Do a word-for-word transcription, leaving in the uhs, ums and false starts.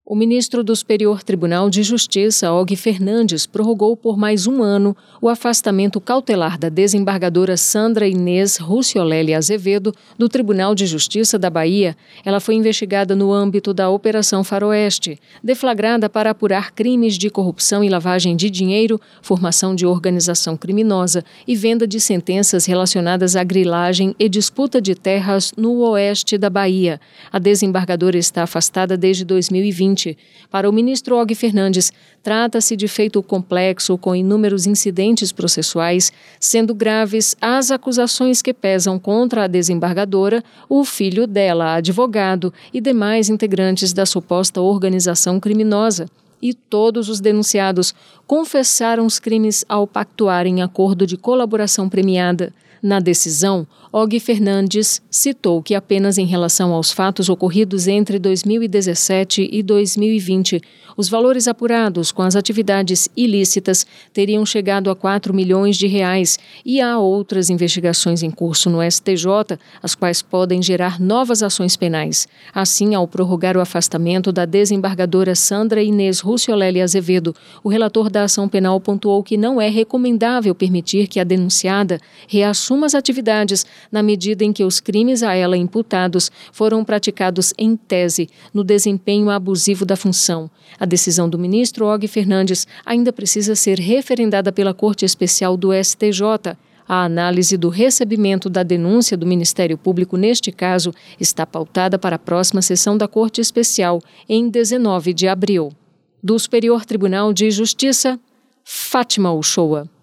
O ministro do Superior Tribunal de Justiça, Og Fernandes, prorrogou por mais um ano o afastamento cautelar da desembargadora Sandra Inês Rucciolelli Azevedo do Tribunal de Justiça da Bahia. Ela foi investigada no âmbito da Operação Faroeste, deflagrada para apurar crimes de corrupção e lavagem de dinheiro, formação de organização criminosa e venda de sentenças relacionadas à grilagem e disputa de terras no oeste da Bahia. A desembargadora está afastada desde dois mil e vinte. Para o ministro Og Fernandes, trata-se de feito complexo com inúmeros incidentes processuais, sendo graves as acusações que pesam contra a desembargadora, o filho dela, advogado, e demais integrantes da suposta organização criminosa. E todos os denunciados confessaram os crimes ao pactuar em acordo de colaboração premiada. Na decisão, Og Fernandes citou que apenas em relação aos fatos ocorridos entre dois mil e dezessete e dois mil e vinte, os valores apurados com as atividades ilícitas teriam chegado a quatro milhões de reais e há outras investigações em curso no S T J, as quais podem gerar novas ações penais. Assim, ao prorrogar o afastamento da desembargadora Sandra Inês Rucciolelli Azevedo, o relator da ação penal pontuou que não é recomendável permitir que a denunciada reassuma as atividades na medida em que os crimes a ela imputados foram praticados em tese no desempenho abusivo da função. A decisão do ministro Og Fernandes ainda precisa ser referendada pela Corte Especial do S T J. A análise do recebimento da denúncia do Ministério Público neste caso está pautada para a próxima sessão da Corte Especial, em dezenove de abril. Do Superior Tribunal de Justiça, Fátima Uchoa.